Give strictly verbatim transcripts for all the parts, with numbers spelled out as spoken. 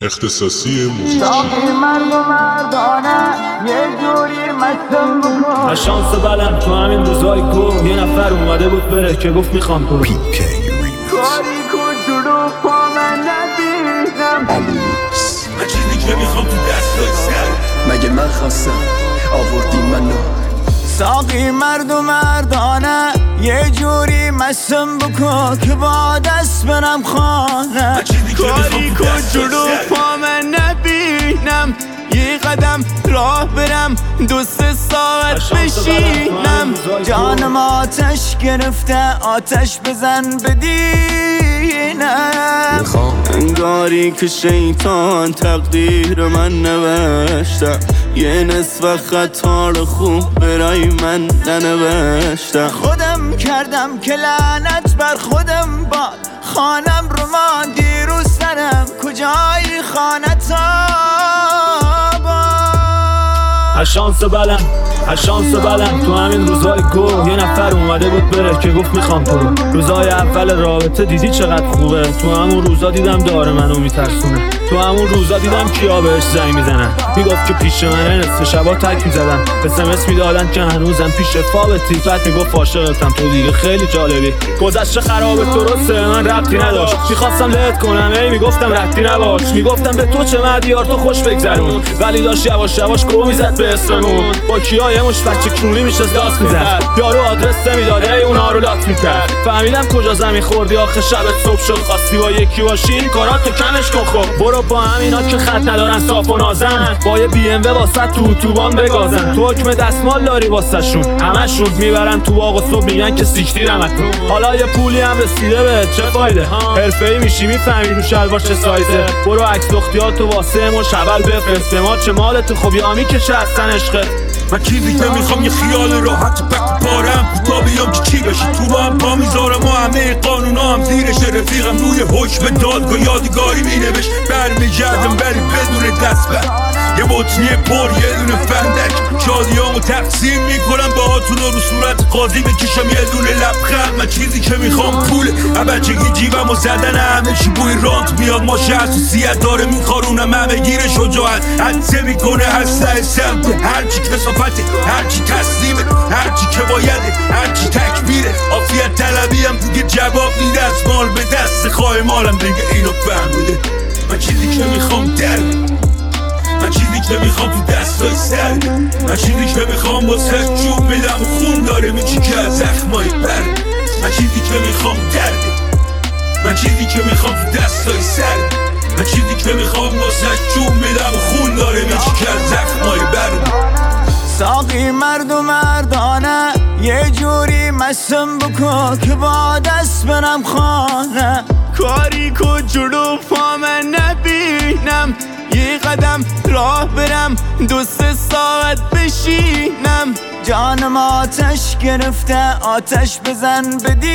اختصاصی موزیکی ساقی مرد و مردانه یه جوری مستم بکن. از شانس بلند تو همین روزای گو یه نفر اومده بود بره که گفت میخوام تو پی کی کاری کن جلو پا من ندیدم. من چیزی که میخوام تو دستای سر مگه من خواستم آوردی منو. ساقی مرد و مردانه یه جوری مستم بکن که با دست برم خانه. کاری کن جلو پا من نبینم، یه قدم راه برم دو سه ساعت بشینم. جانم آتش گرفته آتش بزن بدینم. انگاری که شیطان تقدیر من نوشته، یه نصف خطا رو خوب برای من ننوشته. خودم کردم که لعنت بر خودم باد، خانم رو ما دیروز سرم کجای خانتا با. از شانس بلند از شانس بلند تو همین روزای گو یه نفر اومده بود بره که گفت میخوام تو. روزای اول رابطه دیدی چقدر خوبه، تو همون روزا دیدم داره منو میترسونه. تو همون روزا دیدم کیا بهش زنگ میزنن، میگفت که پیش منه نصف شبا تک میزدن، اسمس میدادن که هنوزم پیش فابتی. بعد میگفت عاشقتم تو دیگه خیلی جالبی. گذشته خرابه درسته من ربطی نداشت، میخواستم لت کنم ای میگفتم ربطی نباش. میگفتم به تو چه مدیار تو خوش بگذرون، ولی داشت یواش یواش گو میزد به اسممون. با کیا یه مش بچه کونی میشه داست میزد، یارو آدرس نمیداد ای اونا رو لات میکرد. فهمیدم کجا زمین خوردی آخه شبت صبح شد، خواستی با یکی باشی این کاراتو کمش کن. خب برو با همینا که خط ندارن صاف و نازن، با یه بی ام و واسه تو اتوبان بگازن. تو حکم دستمال داری واسه شون، همشون میبرن تو باغ و صبح میگن که سیکتیرم اتون. حالا یه پولی هم رسیده به چه فایده، حرفه‌ای میشی میفهمی رو شلوار چه سایزه. برو عکس لختیاتو واسه ما شبل بفرست، ما چه مالت خوب یا میکشه اصلا عشقت. من چیزی که میخوام یه خیال راحت پک پارم کوتا بیام که چی بشی تو هم پا میذارم و همه قانونا هم زیرش. رفیقم روی حکم دادگاه یادگاری مینوشت برمیگردم ولی بدون دست بر. یه بطنی پر یه دونه فندک، شادیامو تقسیم میکنم باهاتون و رو صورت قاضی بکشم یه دونه لبخند. من چیزی که میخوام پوله، بچگی جیبم و زدن همه چی بوی رانت میاد. ماشه حساسیت داره میخارونم همه گیر شجاعت، حدسه میکنه اسلحه سمت هرچی کسافته، هرچی تسلیمه، هرچی که بایده، هرچی تکبیره. عافیت طلبی هم دیگه جواب میده، از مال به دست خواه مالم دیگه اینو فهمیده. من چیزی که میخوام درده، من چیزی که میخوام تو دستای سر، من چیزی که میخوام واسه جون بدم و خون داره میچی که از زخمای بر. من چیزی که میخوام درده، من چیزی که میخوام تو دستای سر، من چیزی که میخوام واسه جون بدم و خون داره میچی که از زخمای بر. ساقی مرد و مردانه یه جوری مستم بکن که با دست برم خانه. کاری کن جلو پا من نبینم، یه قدم راه برم دو سه ساعت بشینم. جانم آتش گرفته آتش بزن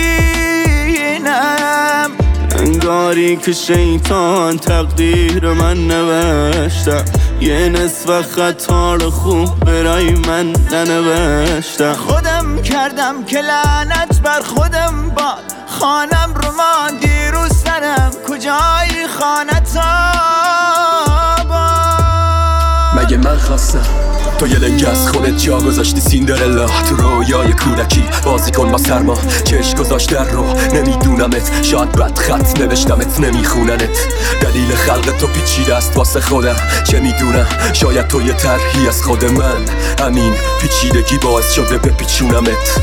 بدینم. انگاری که شیطان تقدیر من نوشته، یه نصف خطا رو خوب برای من ننوشته. خودم کردم که لعنت بر خودم باد، خانم رو ما دیروز سرم کجای خانتا با. مگه من خواستم تو یه لنگ از خودت جا گذاشتی سیندرلا، تو رویای کودکی بازی کن با سرما. چش گذاشت در رو نمیدونمت، شاید بد خط نوشتمت نمیخوننت. دلیل خلق تو پیچیده است واسه خودم، چه میدونم شاید تو یه طرحی از خود من، همین پیچیدگی باعث شده بپیچونمت.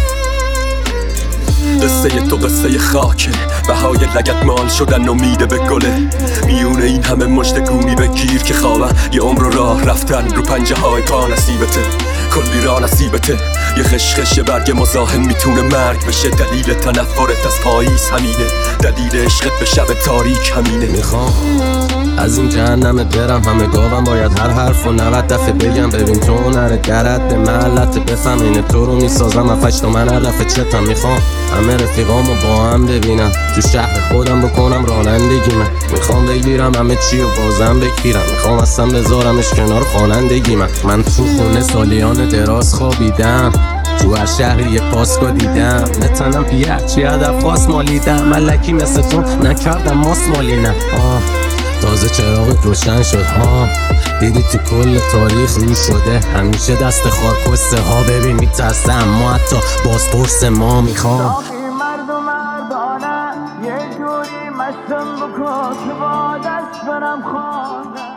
قصه تو قصه خاکه، بهای لگت مال شدن امیده به گله. میونه این همه مشت گونی بگیر که خوابم، یه عمر راه رفتن رو پنجه های پا نصیبته. کلی را نصیبته، یه خشخش برگ مزاحم میتونه مرگ بشه. دلیل تنفرت از پاییز همینه، دلیل عشقت به شب تاریک همینه. میخوام از این جهنمت برم، همه گاوم باید هر حرف و نوت دفعه بگم. ببین تو نره درد محلت بفهم، اینه تو رو میسازم افش تا من علف چتم. میخوام همه رفیقامو با هم ببینم، تو شهر خودم بکنم رانندگی. من میخوام بگیرم همه چی و بازم بگیرم، میخوام اصلا بذارمش کنار خوانندگی. من من تو خونه سالیان دراز خوابیدم، تو هر شهری یه پاسکو دیدم. نتنم پیه چی هدف خواست مالیدم، ملکی مثل تو نکردم ماس مالی نه. آه تازه چراغت روشن شد ها، دیدی تو کل تاریخ رو شده همیشه دست خارکسته ها. ببین میترسه اما حتی بازپرس ما میخوام مرد و مردانه یه جوری مستم بکن که با دست برم خانه.